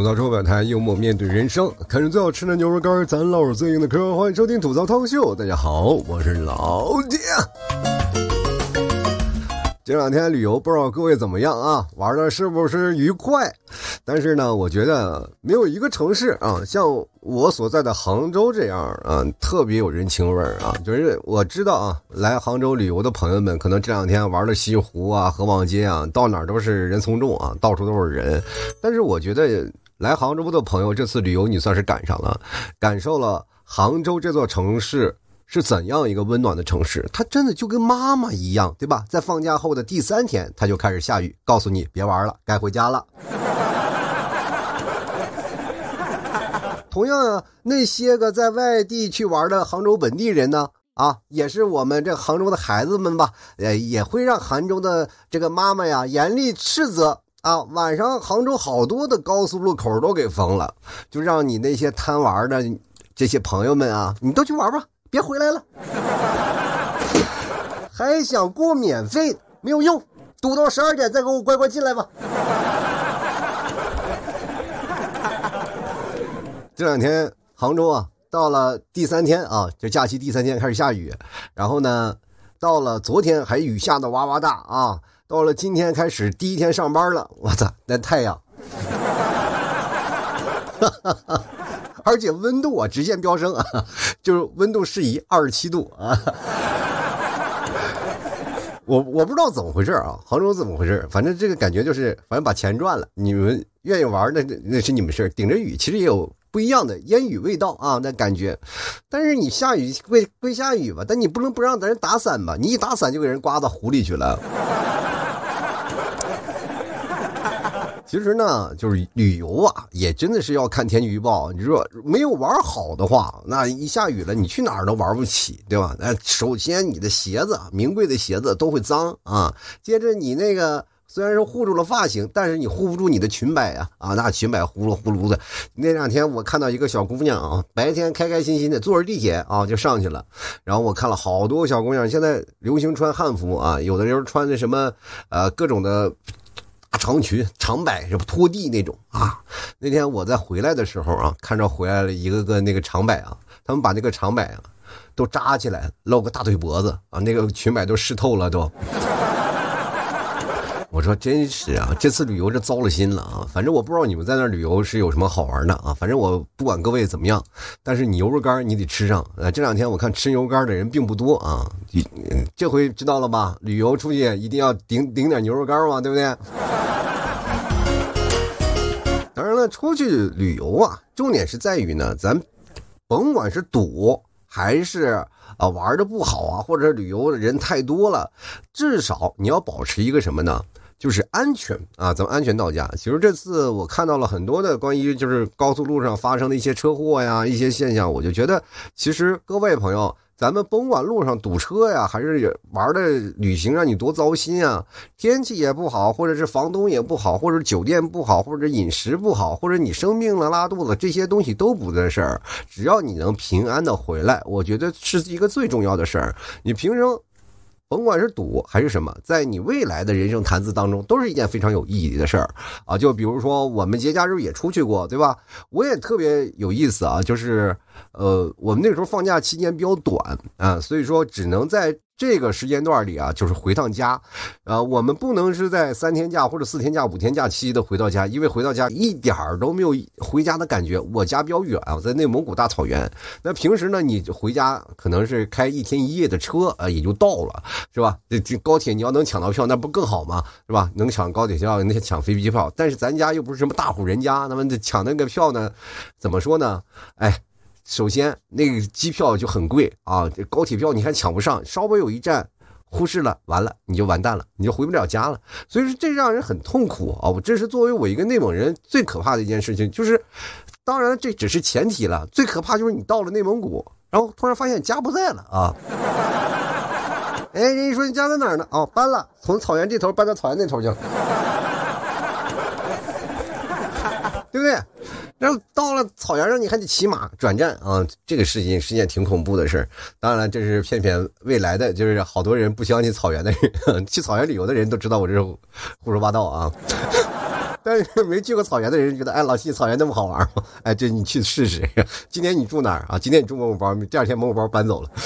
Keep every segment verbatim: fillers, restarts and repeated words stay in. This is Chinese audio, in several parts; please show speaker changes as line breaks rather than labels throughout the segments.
槽周百态，幽默面对人生，看着最好吃的牛肉干，咱唠着最硬的嗑。欢迎收听吐槽汤秀，大家好，我是老铁。这两天旅游，不知道各位怎么样啊？玩的是不是愉快？但是呢，我觉得没有一个城市啊，像我所在的杭州这样啊，特别有人情味儿啊。就是我知道啊，来杭州旅游的朋友们，可能这两天玩的西湖啊、河坊街啊，到哪儿都是人从众啊，到处都是人。但是我觉得来杭州的朋友，这次旅游你算是赶上了，感受了杭州这座城市是怎样一个温暖的城市。它真的就跟妈妈一样，对吧？在放假后的第三天，它就开始下雨，告诉你别玩了，该回家了。同样啊，那些个在外地去玩的杭州本地人呢，啊，也是我们这杭州的孩子们吧，呃，也会让杭州的这个妈妈呀严厉斥责。啊，晚上杭州好多的高速路口都给封了，就让你那些贪玩的这些朋友们啊，你都去玩吧，别回来了。还想过免费，没有用，堵到十二点再给我乖乖进来吧。这两天杭州啊，到了第三天啊，就假期第三天开始下雨，然后呢，到了昨天还雨下的哇哇大啊。到了今天开始第一天上班了，我操，那太阳，而且温度啊直线飙升啊，就是温度适宜二十七度啊。我我不知道怎么回事啊，杭州怎么回事？反正这个感觉就是，反正把钱赚了，你们愿意玩那那是你们事，顶着雨其实也有不一样的烟雨味道啊，那感觉。但是你下雨归归下雨吧，但你不能不让人打伞吧？你一打伞就给人刮到湖里去了。其实呢，就是旅游啊，也真的是要看天气预报。你说没有玩好的话，那一下雨了，你去哪儿都玩不起，对吧？那首先你的鞋子，名贵的鞋子都会脏啊。接着你那个虽然是护住了发型，但是你护不住你的裙摆啊啊，那裙摆呼噜呼噜的。那两天我看到一个小姑娘啊，白天开开心心的坐着地铁啊就上去了，然后我看了好多小姑娘，现在流行穿汉服啊，有的人穿的什么呃各种的。长裙长摆什么拖地那种啊，那天我在回来的时候啊，看着回来了一个个那个长摆啊，他们把那个长摆啊都扎起来，露个大腿脖子啊，那个裙摆都湿透了都。我说真是啊，这次旅游这糟了心了啊！反正我不知道你们在那旅游是有什么好玩的啊，反正我不管各位怎么样，但是牛肉干你得吃上。呃，这两天我看吃牛肉干的人并不多啊，这回知道了吧？旅游出去一定要顶顶点牛肉干嘛，对不对？当然了，出去旅游啊，重点是在于呢，咱甭管是赌还是啊玩的不好啊，或者旅游的人太多了，至少你要保持一个什么呢？就是安全啊，咱们安全到家。其实这次我看到了很多的关于就是高速路上发生的一些车祸呀，一些现象，我就觉得其实各位朋友，咱们甭管路上堵车呀，还是玩的旅行让你多糟心啊，天气也不好，或者是房东也不好，或者酒店不好，或者饮食不好，或者你生病了拉肚子，这些东西都不的事儿，只要你能平安的回来，我觉得是一个最重要的事儿。你平生甭管是赌还是什么，在你未来的人生谈资当中都是一件非常有意义的事儿啊。就比如说我们节假日也出去过，对吧？我也特别有意思啊，就是呃，我们那时候放假期间比较短啊，所以说只能在这个时间段里啊，就是回趟家，呃，我们不能是在三天假或者四天假、五天假期的回到家，因为回到家一点儿都没有回家的感觉。我家比较远啊，在内蒙古大草原。那平时呢，你回家可能是开一天一夜的车啊、呃，也就到了，是吧？这这高铁你要能抢到票，那不更好吗？是吧？能抢高铁票，那抢飞机票。但是咱家又不是什么大户人家，那么抢那个票呢，怎么说呢？哎。首先那个机票就很贵啊，这高铁票你还抢不上，稍微有一站忽视了，完了你就完蛋了，你就回不了家了。所以说这让人很痛苦啊！我这是作为我一个内蒙人最可怕的一件事情，就是当然这只是前提了，最可怕就是你到了内蒙古，然后突然发现家不在了啊！哎，人家说你家在哪儿呢？哦，搬了，从草原这头搬到草原那头去了，对不对？然后到了草原上你还得骑马转站啊，这个事情是件挺恐怖的事。当然这是骗骗未来的，就是好多人不相信草原的人，去草原旅游的人都知道我这是胡说八道啊。 但是没去过草原的人觉得，哎，老七草原那么好玩吗？哎，这你去试试。今天你住哪儿啊？今天你住蒙古包，第二天蒙古包搬走了。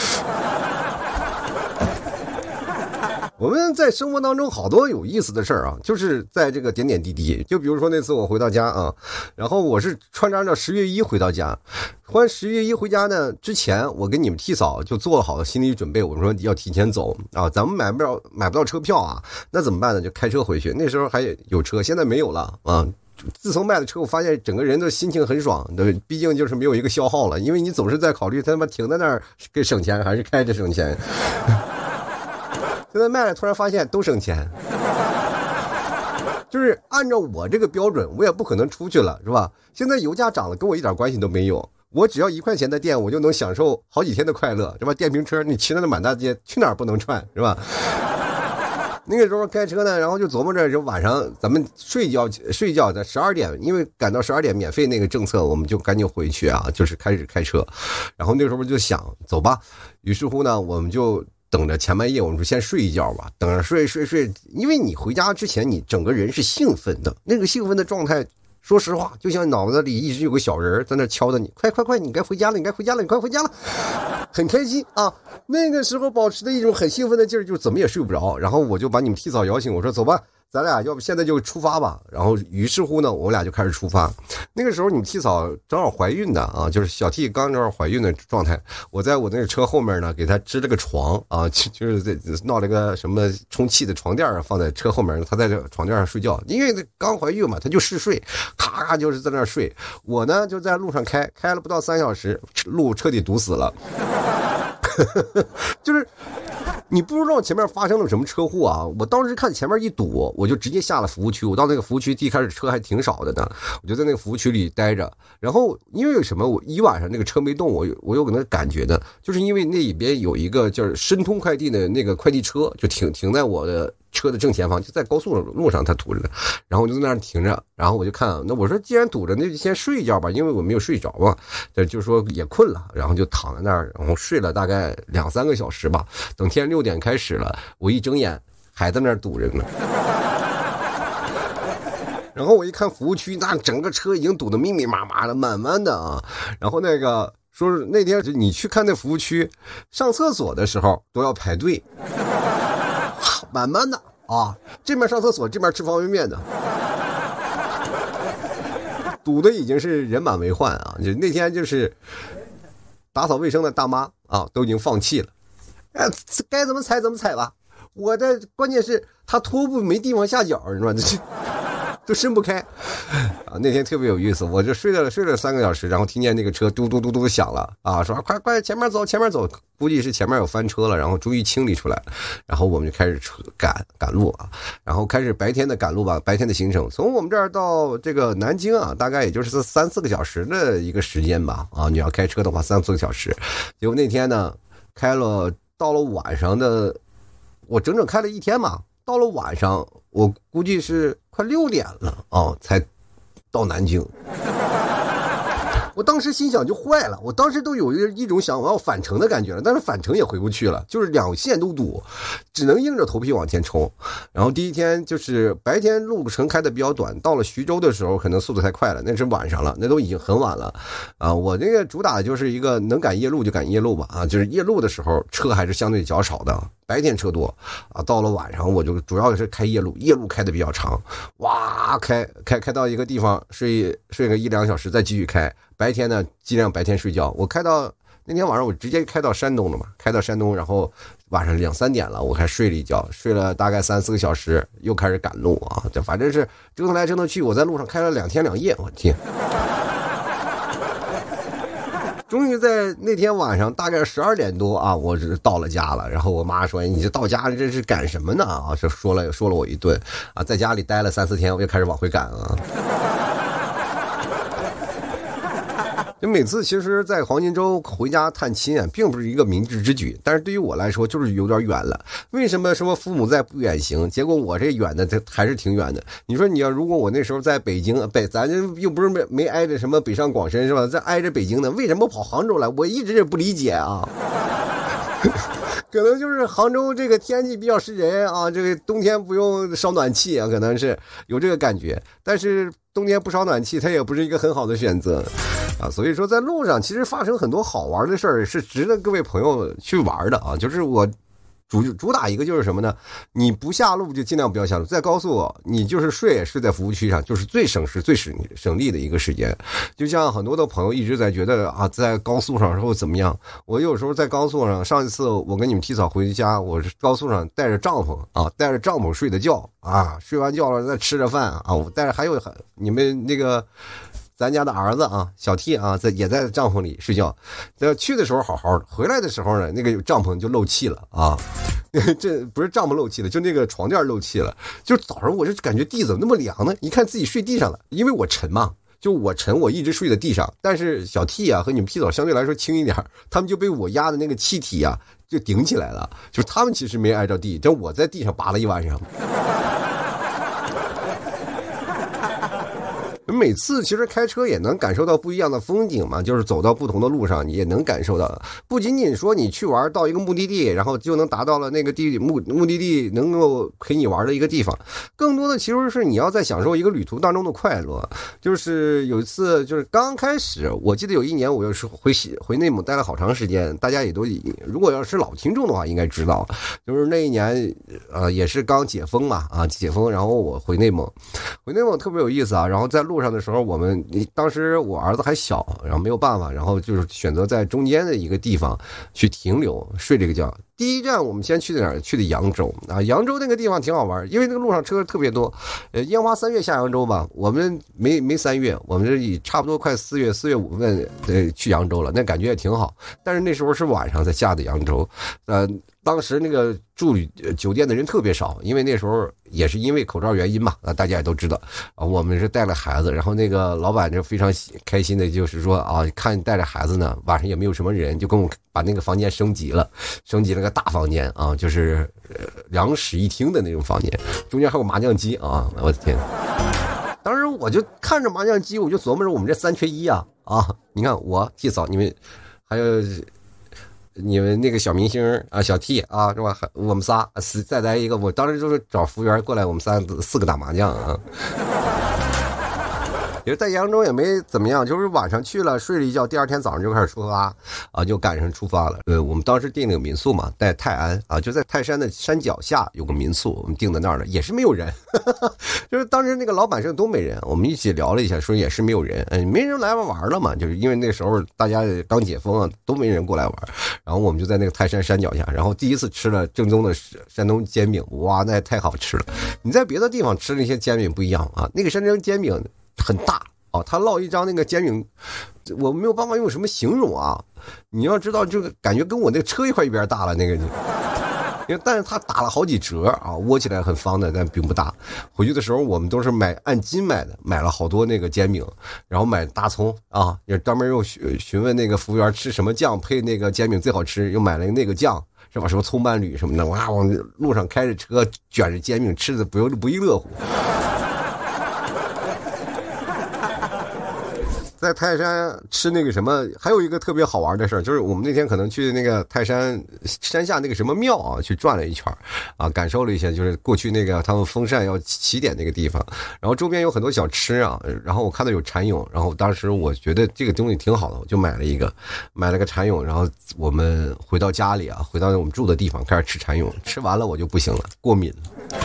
我们在生活当中好多有意思的事儿啊，就是在这个点点滴滴。就比如说那次我回到家啊，然后我是穿着按照十月一回到家，换十月一回家呢之前，我跟你们替嫂就做好了心理准备，我说要提前走啊，咱们买不到买不到车票啊，那怎么办呢？就开车回去。那时候还有车，现在没有了啊。自从卖了车，我发现整个人的心情很爽，对，毕竟就是没有一个消耗了，因为你总是在考虑他妈停在那儿给省钱还是开着省钱。现在卖了，突然发现都省钱，就是按照我这个标准，我也不可能出去了，是吧？现在油价涨了，跟我一点关系都没有。我只要一块钱的电，我就能享受好几天的快乐，是吧？电瓶车你骑在那满大街，去哪儿不能串，是吧？那个时候开车呢，然后就琢磨着，就晚上咱们睡觉睡觉在十二点，因为赶到十二点免费那个政策，我们就赶紧回去啊，就是开始开车。然后那时候就想走吧，于是乎呢，我们就等着前半夜，我们说先睡一觉吧，等着睡睡睡，因为你回家之前，你整个人是兴奋的，那个兴奋的状态，说实话，就像脑子里一直有个小人在那敲着你，快快快，你该回家了，你该回家了，你快回家了，很开心啊。那个时候保持的一种很兴奋的劲儿，就怎么也睡不着。然后我就把你们替嫂摇醒，我说走吧，咱俩要不现在就出发吧。然后于是乎呢，我俩就开始出发。那个时候你们替嫂正好怀孕的啊，就是小替刚正好怀孕的状态。我在我那个车后面呢，给她支了个床啊，就是在闹了个什么充气的床垫放在车后面，她在这床垫上睡觉。因为刚怀孕嘛，她就嗜睡，咔咔就是在那睡。我呢就在路上开，开了不到三小时，路彻底堵死了。就是你不知道前面发生了什么车祸啊！我当时看前面一堵，我就直接下了服务区。我到那个服务区，一开始车还挺少的呢，我就在那个服务区里待着。然后因为有什么，我一晚上那个车没动，我我有可能感觉的，就是因为那里边有一个叫申通快递的那个快递车，就停停在我的车的正前方，就在高速路上它堵着，然后我就在那儿停着，然后我就看，那我说既然堵着，那就先睡一觉吧，因为我没有睡着嘛，就是说也困了，然后就躺在那儿，然后睡了大概两三个小时吧。等天六点开始了，我一睁眼还在那儿堵着呢。然后我一看服务区，那整个车已经堵得密密麻麻的，满满的啊。然后那个说是那天你去看那服务区，上厕所的时候都要排队。满满的啊，这边上厕所，这边吃方便面的，堵的已经是人满为患啊！就那天就是打扫卫生的大妈啊，都已经放弃了，哎，该怎么踩怎么踩吧。我的关键是他拖布没地方下脚，你知道吗？都伸不开啊！那天特别有意思，我就睡了睡了三个小时，然后听见那个车嘟嘟嘟嘟响了啊，说快快前面走前面走，估计是前面有翻车了，然后终于清理出来，然后我们就开始赶赶路啊，然后开始白天的赶路吧，白天的行程，从我们这儿到这个南京啊，大概也就是三四个小时的一个时间吧啊，你要开车的话三四个小时，结果那天呢开了到了晚上的，我整整开了一天嘛，到了晚上我估计是快六点了啊，才到南京。我当时心想就坏了，我当时都有一种想我要返程的感觉了，但是返程也回不去了，就是两线都堵，只能硬着头皮往前冲。然后第一天就是白天路程开的比较短，到了徐州的时候可能速度太快了，那是晚上了，那都已经很晚了啊。我这个主打的就是一个能赶夜路就赶夜路吧啊，就是夜路的时候车还是相对较少的，白天车多啊，到了晚上我就主要是开夜路，夜路开的比较长，哇，开开开到一个地方睡睡个一两小时再继续开。白天呢尽量白天睡觉，我开到那天晚上我直接开到山东了嘛，开到山东，然后晚上两三点了，我还睡了一觉，睡了大概三四个小时，又开始赶路啊，这反正是折腾来折腾去，我在路上开了两天两夜，我天。终于在那天晚上大概十二点多啊，我是到了家了。然后我妈说：“你这到家这是赶什么呢？”啊，就说了说了我一顿啊，在家里待了三四天，我就开始往回赶啊。就每次其实在黄金周回家探亲啊，并不是一个明智之举，但是对于我来说就是有点远了。为什么说父母在不远行，结果我这远的还是挺远的。你说你要如果我那时候在北京，北咱又不是没没挨着什么北上广深是吧，在挨着北京呢，为什么跑杭州来？我一直也不理解啊。 可能就是杭州这个天气比较湿人啊，这个冬天不用烧暖气啊，可能是有这个感觉。但是冬天不烧暖气，它也不是一个很好的选择啊。所以说，在路上其实发生很多好玩的事儿，是值得各位朋友去玩的啊。就是我。主主打一个就是什么呢？你不下路就尽量不要下路，在高速你就是睡睡在服务区上，就是最省时最省省力的一个时间。就像很多的朋友一直在觉得啊，在高速上时候怎么样？我有时候在高速上，上一次我跟你们提早回家，我是高速上带着帐篷啊，带着帐篷睡的觉啊，睡完觉了再吃着饭啊，我带着还有你们那个。咱家的儿子啊，小 T 啊，在也在帐篷里睡觉。这去的时候好好的，回来的时候呢，那个帐篷就漏气了啊。这不是帐篷漏气了，就那个床垫漏气了。就早上我就感觉地怎么那么凉呢？一看自己睡地上了，因为我沉嘛，就我沉，我一直睡在地上。但是小 T 啊和你们 P 嫂相对来说轻一点，他们就被我压的那个气体啊就顶起来了。就他们其实没挨着地，但我在地上扒了一晚上。每次其实开车也能感受到不一样的风景嘛，就是走到不同的路上，你也能感受到，不仅仅说你去玩到一个目的地，然后就能达到了那个地目目的地能够陪你玩的一个地方，更多的其实是你要在享受一个旅途当中的快乐。就是有一次，就是刚开始，我记得有一年我又是回回内蒙待了好长时间，大家也都如果要是老听众的话应该知道，就是那一年呃也是刚解封嘛啊解封，然后我回内蒙，回内蒙特别有意思啊，然后在路上的时候，我们当时我儿子还小，然后没有办法，然后就是选择在中间的一个地方去停留睡这个觉。第一站我们先去的哪儿？去的扬州啊，扬州那个地方挺好玩，因为那个路上车特别多。呃，烟花三月下扬州吧，我们没没三月，我们这已差不多快四月，四月五份呃去扬州了，那感觉也挺好。但是那时候是晚上才下的扬州，呃。当时那个住旅酒店的人特别少，因为那时候也是因为口罩原因嘛，啊，大家也都知道啊。我们是带了孩子，然后那个老板就非常开心的，就是说啊，看带着孩子呢，晚上也没有什么人，就跟我把那个房间升级了，升级了个大房间啊，就是两室一厅的那种房间，中间还有麻将机啊，我的天！当时我就看着麻将机，我就琢磨着我们这三缺一啊啊！你看我替嫂，你们还有。你们那个小明星啊，小 T 啊，是吧？我们仨再来一个，我当时就是找服务员过来，我们仨四个打麻将啊。其实在扬州也没怎么样，就是晚上去了睡了一觉，第二天早上就开始出发啊，就赶上出发了。呃，我们当时订那个民宿嘛，在泰安啊，就在泰山的山脚下有个民宿，我们订在那儿了，也是没有人，就是当时那个老板是个东北人，我们一起聊了一下，说也是没有人，嗯，没人来玩了嘛，就是因为那时候大家刚解封啊，都没人过来玩，然后我们就在那个泰山山脚下，然后第一次吃了正宗的山东煎饼，哇，那也太好吃了。你在别的地方吃那些煎饼不一样啊，那个山东煎饼很大哦，他烙一张那个煎饼，我没有办法用什么形容啊。你要知道，这个感觉跟我那个车一块一边大了那个，因为但是他打了好几折啊，握起来很方的，但并不大。回去的时候我们都是买按斤买的，买了好多那个煎饼，然后买大葱啊，也专门又询问那个服务员吃什么酱配那个煎饼最好吃，又买了那个酱。是吧？什么葱伴侣什么的，哇，往路上开着车卷着煎饼吃的不不亦乐乎。在泰山吃那个什么，还有一个特别好玩的事儿，就是我们那天可能去那个泰山山下那个什么庙啊，去转了一圈啊，感受了一下，就是过去那个他们风扇要起点那个地方，然后周边有很多小吃啊，然后我看到有蚕蛹，然后当时我觉得这个东西挺好的，我就买了一个，买了个蚕蛹，然后我们回到家里啊，回到我们住的地方开始吃蚕蛹，吃完了我就不行了，过敏了。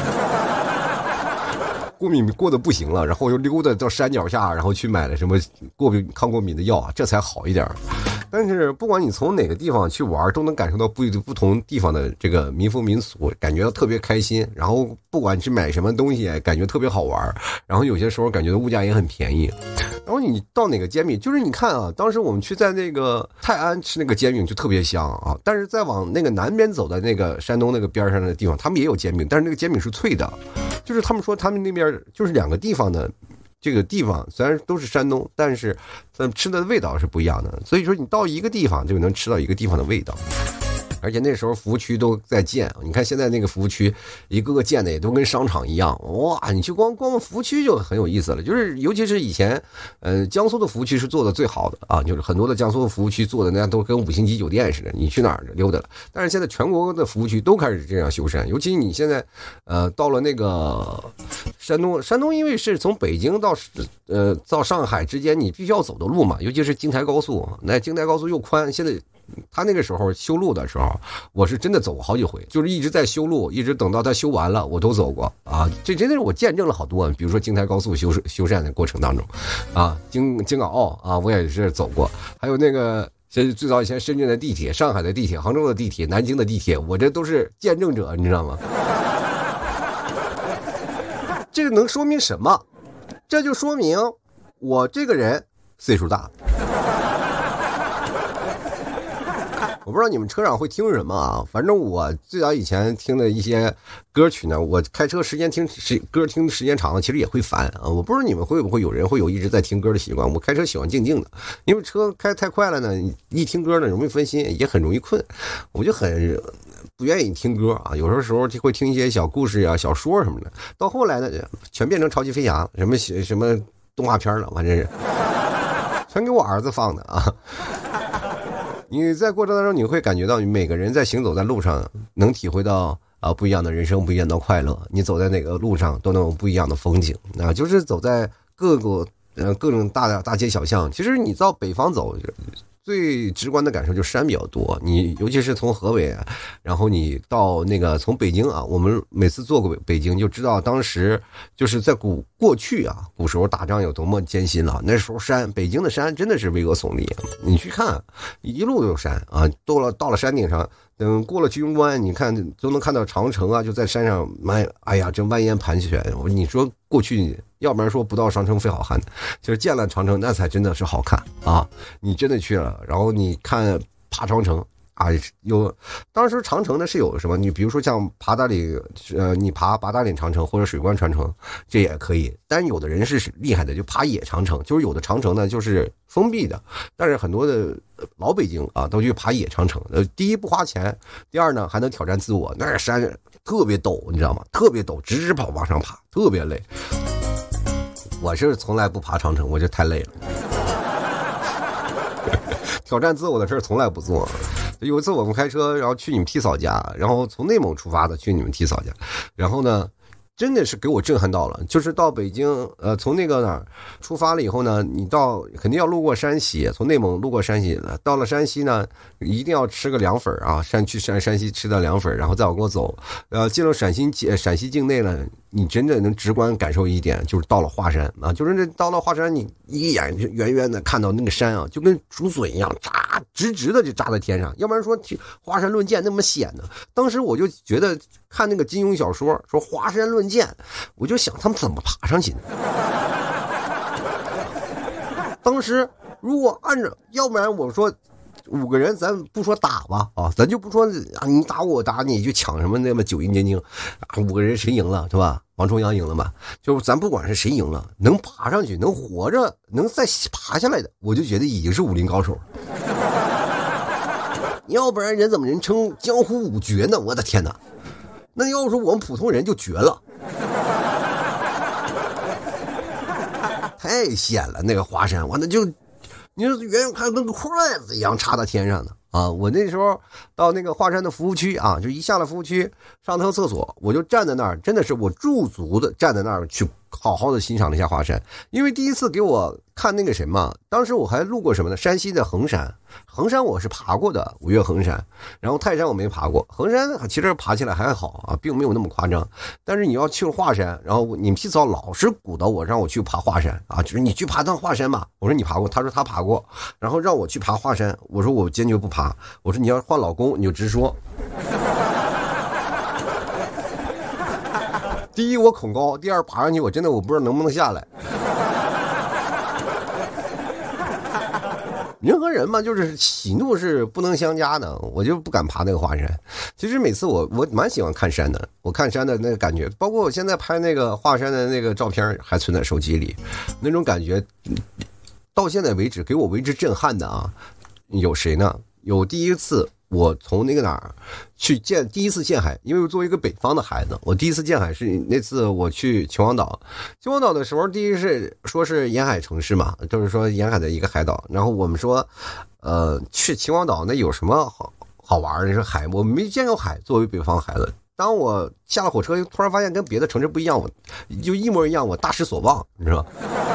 过敏过得不行了，然后又溜达到山脚下，然后去买了什么过敏抗过敏的药啊，这才好一点。但是不管你从哪个地方去玩，都能感受到不不同地方的这个民风民俗，感觉到特别开心。然后不管是买什么东西，感觉特别好玩。然后有些时候感觉物价也很便宜。然后你到哪个煎饼，就是你看啊，当时我们去在那个泰安吃那个煎饼就特别香啊，但是再往那个南边走的那个山东那个边上的地方，他们也有煎饼，但是那个煎饼是脆的，就是他们说他们那边就是两个地方的这个地方虽然都是山东，但是咱们吃的味道是不一样的，所以说你到一个地方就能吃到一个地方的味道。 而且那时候服务区都在建，你看现在那个服务区一个个建的也都跟商场一样，哇，你去光光服务区就很有意思了。就是尤其是以前呃江苏的服务区是做的最好的啊，就是很多的江苏的服务区做的那都跟五星级酒店似的，你去哪儿溜达了。但是现在全国的服务区都开始这样修缮，尤其你现在呃到了那个山东，山东因为是从北京到呃到上海之间你必须要走的路嘛，尤其是京台高速，那京台高速又宽，现在他那个时候修路的时候，我是真的走过好几回，就是一直在修路，一直等到他修完了，我都走过啊。这真的是我见证了好多，比如说京台高速修修缮的过程当中，啊，京京港澳啊，我也是走过，还有那个这最早以前深圳的地铁、上海的地铁、杭州的地铁、南京的地铁，我这都是见证者，你知道吗？这个能说明什么？这就说明我这个人岁数大。我不知道你们车上会听什么啊，反正我最早以前听的一些歌曲呢，我开车时间听时歌听时间长了，其实也会烦啊。我不知道你们会不会有人会有一直在听歌的习惯，我开车喜欢静静的，因为车开太快了呢，一听歌呢容易分心，也很容易困，我就很不愿意听歌啊。有时候时候就会听一些小故事啊、小说什么的，到后来呢，全变成超级飞侠，什么什么动画片了，反正是全给我儿子放的啊。你在过程当中你会感觉到，你每个人在行走在路上能体会到啊不一样的人生，不一样的快乐。你走在哪个路上都能有不一样的风景啊，就是走在各个呃各种大的大街小巷。其实你到北方走，最直观的感受就是山比较多，你尤其是从河北，然后你到那个从北京啊，我们每次坐过北京就知道，当时就是在古过去啊，古时候打仗有多么艰辛了。那时候山，北京的山真的是巍峨耸立，你去看，一路都有山啊。到了到了山顶上，等过了居庸关，你看都能看到长城啊，就在山上，满哎呀，这蜿蜒盘旋。你说过去，要不然说不到长城非好汉，就是见了长城那才真的是好看啊！你真的去了，然后你看爬长城啊，有当时长城呢是有什么？你比如说像爬大岭，呃，你爬八达岭长城或者水关传承，这也可以。但有的人是厉害的，就爬野长城，就是有的长城呢就是封闭的，但是很多的老北京啊都去爬野长城。呃，第一不花钱，第二呢还能挑战自我。那山特别陡，你知道吗？特别陡，直直跑往上爬，特别累。我是从来不爬长城，我这太累了。挑战自我的事儿从来不做。有一次我们开车，然后去你们替嫂家，然后从内蒙出发的去你们替嫂家，然后呢，真的是给我震撼到了。就是到北京，呃，从那个哪儿出发了以后呢，你到肯定要路过山西，从内蒙路过山西，到了山西呢，一定要吃个凉粉啊，山去山山西吃的凉粉，然后再往过走，呃，进了陕西陕西境内了。你真的能直观感受一点，就是到了华山啊，就是这到了华山，你一眼远远的看到那个山啊，就跟竹笋一样扎直直的就扎在天上，要不然说华山论剑那么险呢。当时我就觉得看那个金庸小说说华山论剑，我就想他们怎么爬上去呢？当时如果按照，要不然我说五个人，咱不说打吧啊，咱就不说啊，你打我打你就抢什么那么九阴真经啊，五个人谁赢了是吧？王重阳赢了嘛？就是咱不管是谁赢了，能爬上去，能活着，能再爬下来的，我就觉得已经是武林高手。要不然人怎么人称江湖五绝呢？我的天哪！那要是我们普通人就绝了，太险了那个华山，我那就。你说远远看跟个筷子一样插到天上的啊！我那时候到那个华山的服务区啊，就一下了服务区上趟厕所，我就站在那儿，真的是我驻足的站在那儿去好好的欣赏了一下华山。因为第一次给我看那个什么，当时我还路过什么呢？山西的衡山，衡山我是爬过的，五岳衡山，然后泰山我没爬过，衡山其实爬起来还好啊，并没有那么夸张。但是你要去华山，然后你们替嫂老是鼓捣我让我去爬华山啊，就是你去爬趟华山吧。我说你爬过，他说他爬过，然后让我去爬华山，我说我坚决不爬。我说你要换老公你就直说。第一我恐高，第二爬上去我真的我不知道能不能下来。人和人嘛，就是喜怒是不能相加的，我就不敢爬那个华山。其实每次我我蛮喜欢看山的，我看山的那个感觉，包括我现在拍那个华山的那个照片还存在手机里，那种感觉到现在为止给我为之震撼的啊，有谁呢？有第一次我从那个哪儿去见第一次见海，因为我作为一个北方的孩子，我第一次见海是那次我去秦皇岛。秦皇岛的时候，第一是说是沿海城市嘛，就是说沿海的一个海岛。然后我们说，呃，去秦皇岛那有什么好好玩的？是海，我没见过海。作为北方孩子，当我下了火车，突然发现跟别的城市不一样，我就一模一样，我大失所望，你知道吗？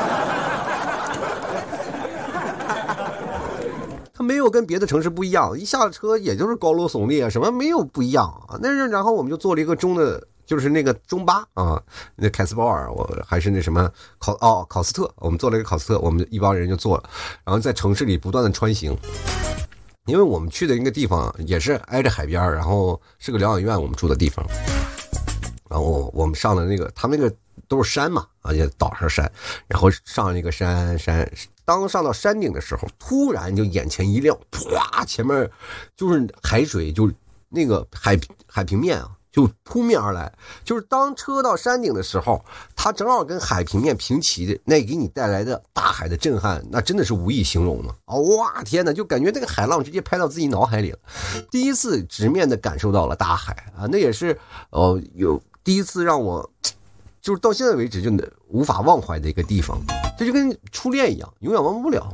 它没有跟别的城市不一样，一下车也就是高楼耸立啊，什么没有不一样啊。那是然后我们就坐了一个中的，就是那个中巴啊，那凯斯鲍尔，我还是那什么考哦考斯特，我们坐了一个考斯特，我们一帮人就坐了，然后在城市里不断的穿行。因为我们去的那个地方也是挨着海边，然后是个疗养院，我们住的地方。然后我们上了那个，他们那个都是山嘛，而且岛上山，然后上那个山山，当上到山顶的时候，突然就眼前一亮，啪，前面就是海水，就那个海海平面啊，就扑面而来。就是当车到山顶的时候，它正好跟海平面平齐的，那给你带来的大海的震撼，那真的是无以形容的啊！哇，天哪，就感觉那个海浪直接拍到自己脑海里了。第一次直面的感受到了大海啊，那也是呃有第一次让我就是到现在为止就无法忘怀的一个地方，这就跟初恋一样，永远忘不了。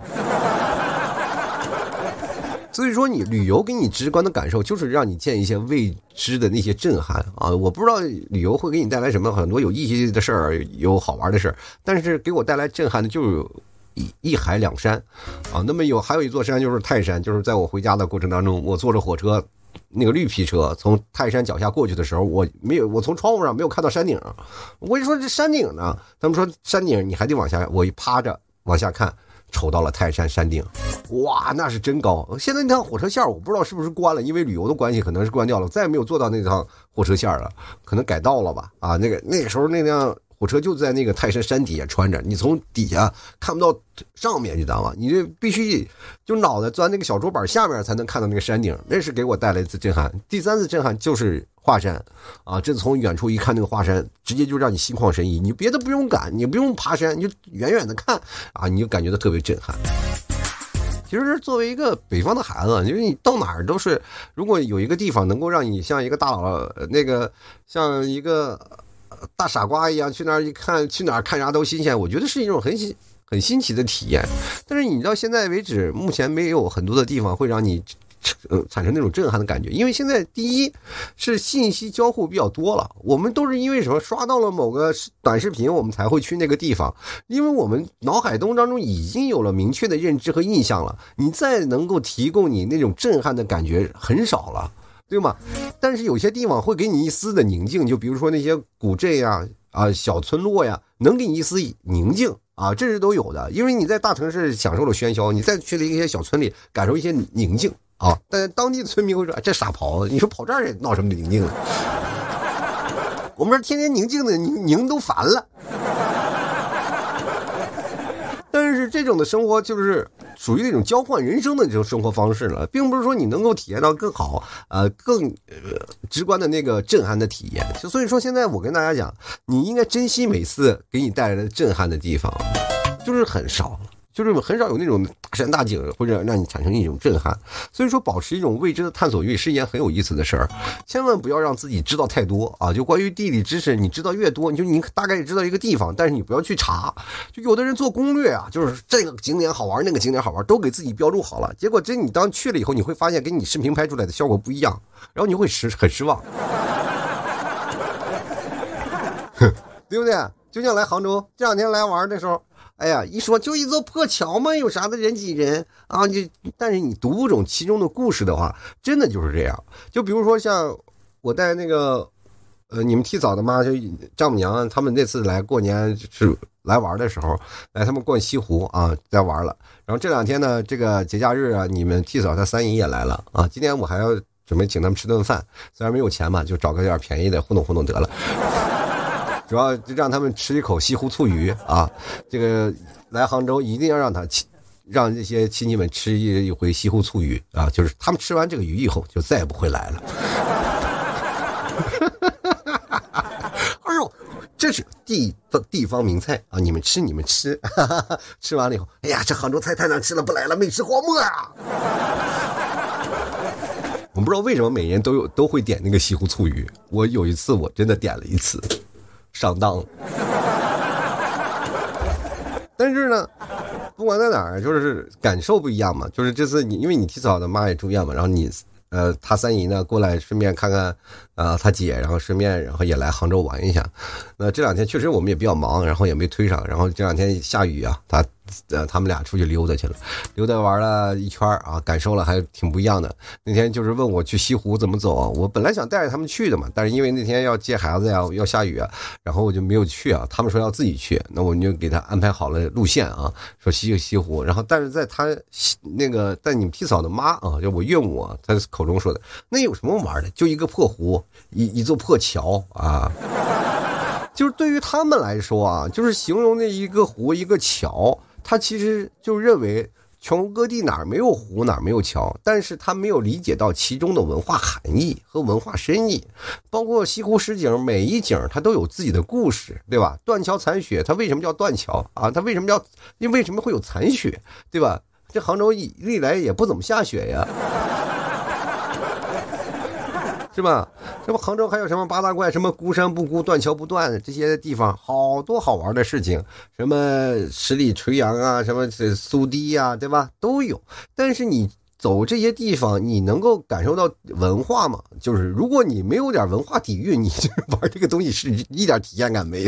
所以说你旅游给你直观的感受就是让你见一些未知的那些震撼啊！我不知道旅游会给你带来什么很多有意义的事儿，有好玩的事儿，但是给我带来震撼的就是一一海两山啊。那么有还有一座山就是泰山，就是在我回家的过程当中，我坐着火车那个绿皮车从泰山脚下过去的时候，我没有我从窗户上没有看到山顶，我就说这山顶呢，他们说山顶你还得往下，我一趴着往下看，瞅到了泰山山顶，哇，那是真高！现在那趟火车线我不知道是不是关了，因为旅游的关系可能是关掉了，再也没有坐到那趟火车线了，可能改道了吧？啊，那个那个时候那辆火车就在那个泰山山底下穿着，你从底下看不到上面，你知道吗？你这必须就脑袋钻那个小桌板下面才能看到那个山顶，那是给我带来一次震撼。第三次震撼就是华山啊，这从远处一看那个华山，直接就让你心旷神怡，你别的不用赶，你不用爬山，你就远远的看啊，你就感觉到特别震撼。其实作为一个北方的孩子，因为你到哪儿都是，如果有一个地方能够让你像一个大佬那个像一个大傻瓜一样去那儿一看，去哪儿看啥都新鲜，我觉得是一种很新很新奇的体验。但是你到现在为止，目前没有很多的地方会让你呃产生那种震撼的感觉，因为现在第一是信息交互比较多了，我们都是因为什么刷到了某个短视频，我们才会去那个地方，因为我们脑海当中已经有了明确的认知和印象了，你再能够提供你那种震撼的感觉很少了，对吗？但是有些地方会给你一丝的宁静，就比如说那些古镇呀、啊小村落呀，能给你一丝宁静啊，这是都有的。因为你在大城市享受了喧嚣，你再去了一些小村里感受一些宁静啊。但是当地的村民会说：“这傻狍子，你说跑这儿也闹什么宁静了？我们这天天宁静的宁宁都烦了。”但是这种的生活就是属于那种交换人生的这种生活方式了，并不是说你能够体验到更好呃更呃直观的那个震撼的体验。所以说现在我跟大家讲，你应该珍惜每次给你带来的震撼的地方，就是很少了，就是很少有那种大山大景或者让你产生一种震撼。所以说保持一种未知的探索欲是一件很有意思的事儿，千万不要让自己知道太多啊！就关于地理知识，你知道越多，你就你大概知道一个地方，但是你不要去查。就有的人做攻略啊，就是这个景点好玩，那个景点好玩，都给自己标注好了，结果真你当去了以后，你会发现跟你视频拍出来的效果不一样，然后你会失很失望，对不对？就像来杭州这两天来玩的时候。哎呀，一说就一座破桥嘛，有啥的人挤人啊？就但是你读不懂其中的故事的话，真的就是这样。就比如说像我带那个呃，你们替嫂的妈就丈母娘他们那次来过年是来玩的时候，来他们逛西湖啊，在玩了。然后这两天呢，这个节假日啊，你们替嫂她三姨也来了啊。今天我还要准备请他们吃顿饭，虽然没有钱嘛，就找个点便宜的糊弄糊弄得了。主要就让他们吃一口西湖醋鱼啊！这个来杭州一定要让他让这些亲戚们吃一回西湖醋鱼啊！就是他们吃完这个鱼以后，就再也不会来了。哎呦，这是地地方名菜啊！你们吃，你们吃，哈哈哈，吃完了以后，哎呀，这杭州菜太难吃了，不来了，美食荒漠啊！ 我不知道为什么每人都有都会点那个西湖醋鱼，我有一次我真的点了一次，上当了。但是呢，不管在哪儿，就是感受不一样嘛。就是这次你因为你提早的妈也住院嘛，然后你呃他三姨呢过来顺便看看啊他姐，然后顺便然后也来杭州玩一下。那这两天确实我们也比较忙，然后也没推上，然后这两天下雨啊，他呃他们俩出去溜达去了，溜达玩了一圈啊，感受了还挺不一样的。那天就是问我去西湖怎么走啊，我本来想带着他们去的嘛，但是因为那天要接孩子呀，要下雨啊，然后我就没有去啊。他们说要自己去，那我们就给他安排好了路线啊，说西西湖。然后但是在他那个在你们替嫂的妈啊，就我岳母啊，他口中说的，那有什么玩的？就一个破湖，一一座破桥啊。就是对于他们来说啊，就是形容那一个湖一个桥，他其实就认为全国各地哪儿没有湖哪儿没有桥，但是他没有理解到其中的文化含义和文化深意。包括西湖十景，每一景它都有自己的故事，对吧？断桥残雪，它为什么叫断桥啊？它为什么叫因为为什么会有残雪，对吧？这杭州历来也不怎么下雪呀，是吧？这不杭州还有什么八大怪，什么孤山不孤，断桥不断，这些地方好多好玩的事情，什么十里垂杨啊，什么苏堤啊，对吧？都有。但是你走这些地方，你能够感受到文化吗？就是如果你没有点文化底蕴，你就是玩这个东西是一点体验感没有。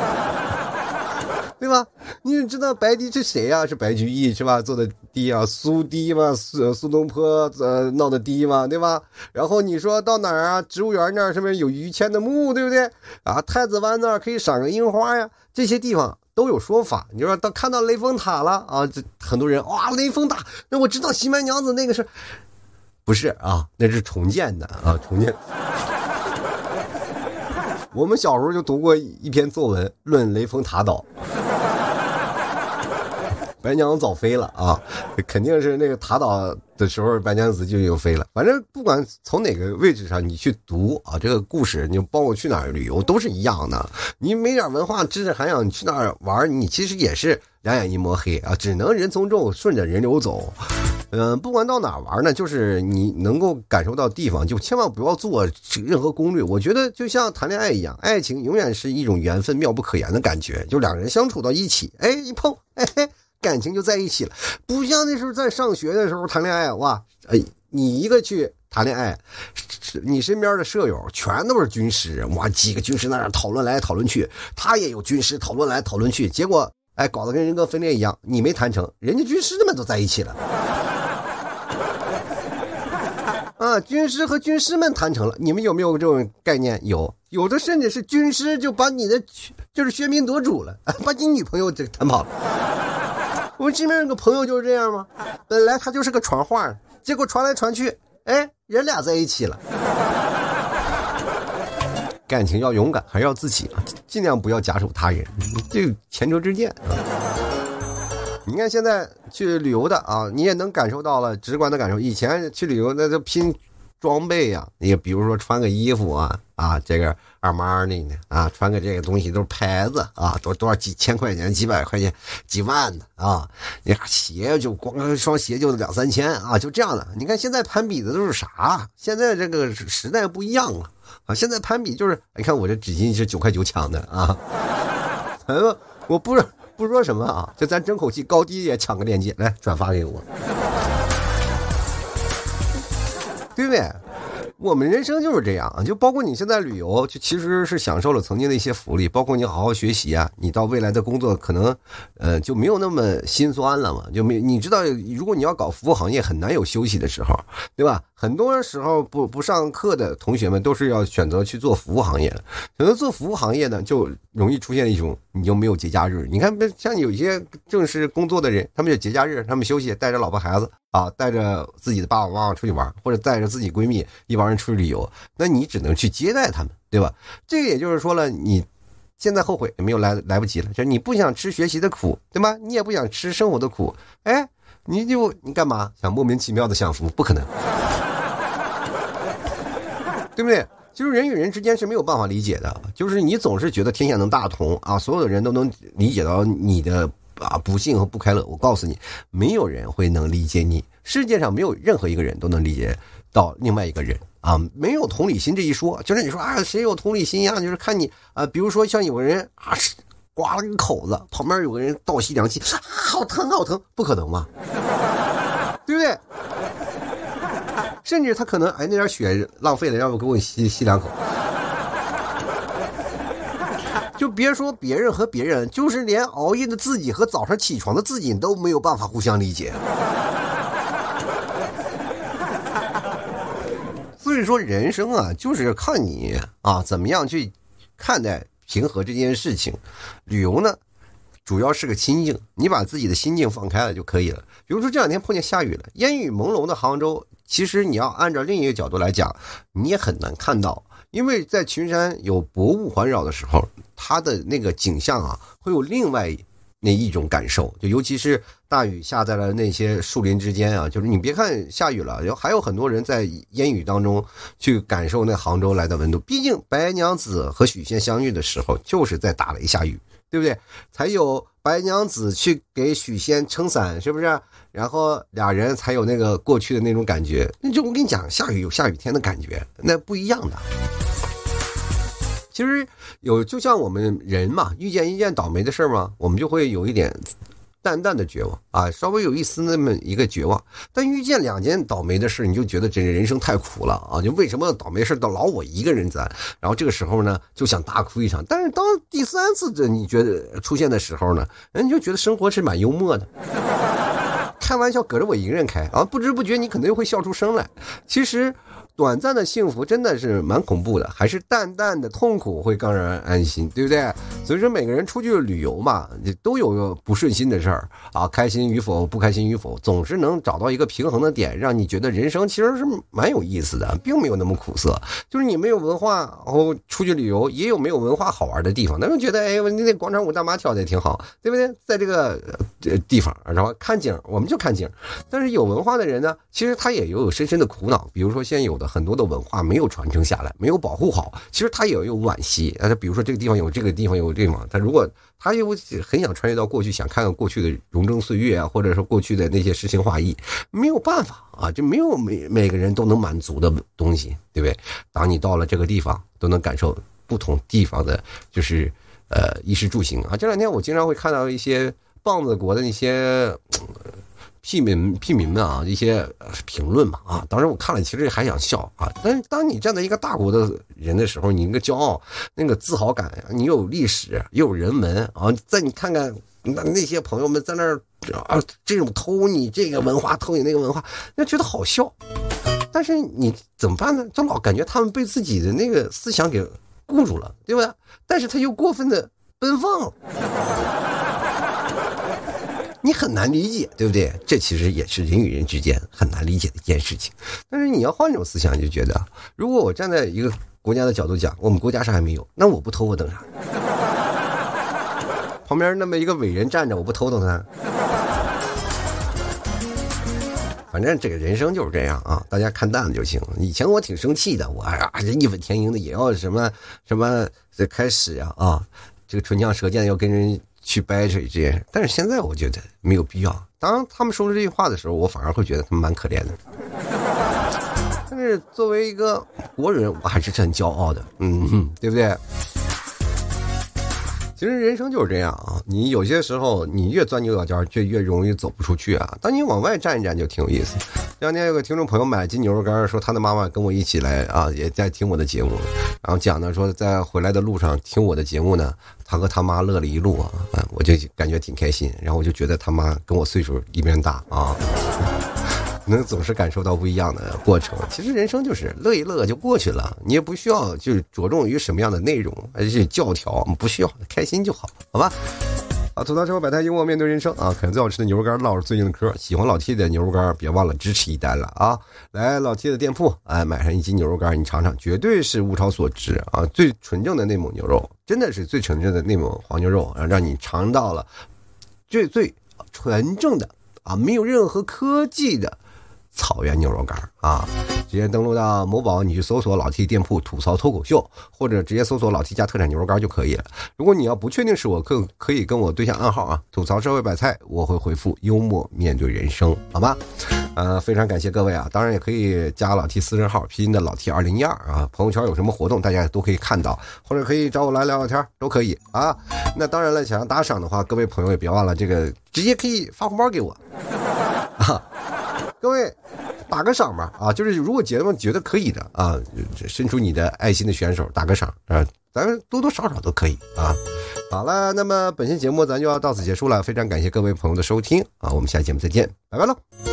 对吧？你知道白堤是谁呀、啊？是白居易是吧？做的堤啊，苏堤嘛，苏苏东坡呃闹的堤嘛，对吧？然后你说到哪儿啊？植物园那儿是不是有于谦的墓，对不对？啊，太子湾那儿可以赏个樱花呀，这些地方都有说法。你说到看到雷峰塔了啊，这很多人哇，雷峰塔，那我知道西门娘子那个是，不是啊？那是重建的啊，重建。我们小时候就读过一篇作文，论雷峰塔岛。白娘子早飞了啊，肯定是那个塔岛的时候，白娘子就有飞了。反正不管从哪个位置上你去读啊，这个故事，你包括去哪儿旅游都是一样的。你没点文化知识涵养，你去哪儿玩，你其实也是两眼一抹黑啊，只能人从众，顺着人流走。嗯、呃，不管到哪玩呢，就是你能够感受到地方，就千万不要做任何攻略。我觉得就像谈恋爱一样，爱情永远是一种缘分妙不可言的感觉，就两人相处到一起，哎，一碰，哎嘿。感情就在一起了，不像那时候在上学的时候谈恋爱，哇，哎，你一个去谈恋爱，你身边的舍友全都是军师，哇，几个军师在那讨论来讨论去，他也有军师讨论来讨论去，结果哎，搞得跟人格分裂一样，你没谈成，人家军师们都在一起了。啊，军师和军师们谈成了，你们有没有这种概念？有，有的甚至是军师就把你的就是喧宾夺主了，把你女朋友这谈跑了。我们身边有个朋友就是这样吗？本来他就是个传话，结果传来传去，哎，人俩在一起了。感情要勇敢，还是要自己啊，尽量不要假手他人，这个前车之鉴啊。你看现在去旅游的啊，你也能感受到了直观的感受。以前去旅游那就拼装备呀、啊，你比如说穿个衣服啊啊，这个阿玛尼的啊，穿个这个东西都是牌子啊，多多少几千块钱、几百块钱、几万的啊，你看鞋就光一双鞋就两三千啊，就这样的。你看现在攀比的都是啥？现在这个时代不一样了啊，现在攀比就是你看我这纸巾是九块九抢的啊，嗯，我不是不说什么啊，就咱争口气，高低也抢个链接来转发给我。对不对？我们人生就是这样，就包括你现在旅游，就其实是享受了曾经的一些福利，包括你好好学习啊，你到未来的工作可能，呃，就没有那么心酸了嘛，就没你知道，如果你要搞服务行业，很难有休息的时候，对吧？很多时候不不上课的同学们都是要选择去做服务行业的，选择做服务行业呢，就容易出现一种你就没有节假日。你看，像有一些正式工作的人，他们有节假日，他们休息，带着老婆孩子。啊，带着自己的爸爸妈妈出去玩，或者带着自己闺蜜一帮人出去旅游，那你只能去接待他们，对吧？这个也就是说了，你现在后悔也没有来来不及了，就是你不想吃学习的苦，对吧？你也不想吃生活的苦，哎，你就你干嘛想莫名其妙的享福？不可能，对不对？就是人与人之间是没有办法理解的，就是你总是觉得天下能大同啊，所有的人都能理解到你的。啊，不幸和不快乐，我告诉你，没有人会能理解你，世界上没有任何一个人都能理解到另外一个人啊，没有同理心这一说，就是你说啊，谁有同理心呀？就是看你啊，比如说像有个人啊，刮了个口子，旁边有个人倒吸凉气，啊，好疼好疼，不可能吧？对不对？甚至他可能哎那点血浪费了，让我给我吸吸两口。就别说别人和别人，就是连熬夜的自己和早上起床的自己都没有办法互相理解。所以说人生啊，就是看你啊怎么样去看待平和这件事情。旅游呢主要是个心境，你把自己的心境放开了就可以了。比如说这两天碰见下雨了，烟雨朦胧的杭州，其实你要按照另一个角度来讲，你也很难看到，因为在群山有薄雾环绕的时候，它的那个景象啊会有另外那一种感受，就尤其是大雨下在了那些树林之间啊，就是你别看下雨了，还有很多人在烟雨当中去感受那杭州来的温度。毕竟白娘子和许仙相遇的时候就是在打雷下雨，对不对？才有白娘子去给许仙撑伞，是不是？然后俩人才有那个过去的那种感觉。那就我跟你讲，下雨有下雨天的感觉，那不一样的。其实有，就像我们人嘛，遇见一件倒霉的事嘛，我们就会有一点淡淡的绝望啊，稍微有一丝那么一个绝望。但遇见两件倒霉的事，你就觉得这人生太苦了啊！就为什么倒霉事都老我一个人在？然后这个时候呢，就想大哭一场。但是当第三次的你觉得出现的时候呢，人就觉得生活是蛮幽默的。开玩笑，搁着我一个人开啊，不知不觉你可能又会笑出声来。其实短暂的幸福真的是蛮恐怖的，还是淡淡的痛苦会更让人安心，对不对？所以说每个人出去旅游嘛，都有不顺心的事儿啊，开心与否，不开心与否，总是能找到一个平衡的点，让你觉得人生其实是蛮有意思的，并没有那么苦涩。就是你没有文化，然后出去旅游也有没有文化好玩的地方，那就觉得哎，你那广场舞大妈跳的也挺好，对不对？在这个呃地方，然后看景，我们就看景。但是有文化的人呢，其实他也有深深的苦恼，比如说现有的很多的文化没有传承下来，没有保护好，其实他也有惋惜。啊，比如说这个地方有这个地方有这个地方，他如果他又很想穿越到过去，想看看过去的荣争岁月啊，或者说过去的那些诗情画意，没有办法啊，就没有每每个人都能满足的东西，对不对？当你到了这个地方，都能感受不同地方的，就是呃衣食住行啊。这两天我经常会看到一些棒子国的那些。呃屁民屁民们啊，一些评论嘛啊，当时我看了，其实还想笑啊。但是当你站在一个大国的人的时候，你那个骄傲、那个自豪感，你又有历史，又有人文啊。再你看看那那些朋友们在那儿啊，这种偷你这个文化，偷你那个文化，那觉得好笑。但是你怎么办呢？就老感觉他们被自己的那个思想给固住了，对吧？但是他又过分的奔放了。你很难理解，对不对？这其实也是人与人之间很难理解的一件事情。但是你要换一种思想，你就觉得，如果我站在一个国家的角度讲，我们国家上还没有，那我不偷我等啥？旁边那么一个伟人站着，我不偷偷他？反正这个人生就是这样啊，大家看淡了就行。以前我挺生气的，我啊义愤填膺的，也要什么什么这开始啊啊，这个唇枪舌剑要跟人。去掰扯这些，但是现在我觉得没有必要。当他们说出这句话的时候，我反而会觉得他们蛮可怜的。但是作为一个国人，我还是很骄傲的，嗯，对不对？其实人生就是这样啊，你有些时候你越钻牛角尖，就越容易走不出去啊。当你往外站一站，就挺有意思。这两天有个听众朋友买了斤牛肉干，说他的妈妈跟我一起来啊，也在听我的节目，然后讲呢说在回来的路上听我的节目呢，他和他妈乐了一路啊，我就感觉挺开心。然后我就觉得他妈跟我岁数一边大啊。能总是感受到不一样的过程。其实人生就是乐一乐就过去了，你也不需要就是着重于什么样的内容，而且教条不需要，开心就好，好吧？啊，吐槽生活百态，幽默面对人生啊！啃最好吃的牛肉干，唠着最近的嗑。喜欢老 T 的牛肉干，别忘了支持一单了啊！来老 T 的店铺，哎，买上一斤牛肉干，你尝尝，绝对是物超所值啊！最纯正的内蒙牛肉，真的是最纯正的内蒙黄牛肉，啊，让你尝到了最最纯正的啊，没有任何科技的草原牛肉干啊，直接登录到某宝，你去搜索老 T 店铺吐槽脱口秀，或者直接搜索老 T 家特产牛肉干就可以了。如果你要不确定是我，可可以跟我对象暗号啊，吐槽社会百菜，我会回复幽默面对人生，好吗？呃，非常感谢各位啊，当然也可以加老 T 私人号，拼音的老 T 二零一二啊，朋友圈有什么活动大家都可以看到，或者可以找我来聊聊天都可以啊。那当然了，想要打赏的话，各位朋友也别忘了这个直接可以发红包给我啊。各位打个赏吧啊，就是如果节目觉得可以的啊，伸出你的爱心的选手打个赏啊，咱们多多少少都可以啊。好了，那么本期节目咱就要到此结束了，非常感谢各位朋友的收听啊，我们下期节目再见，拜拜喽。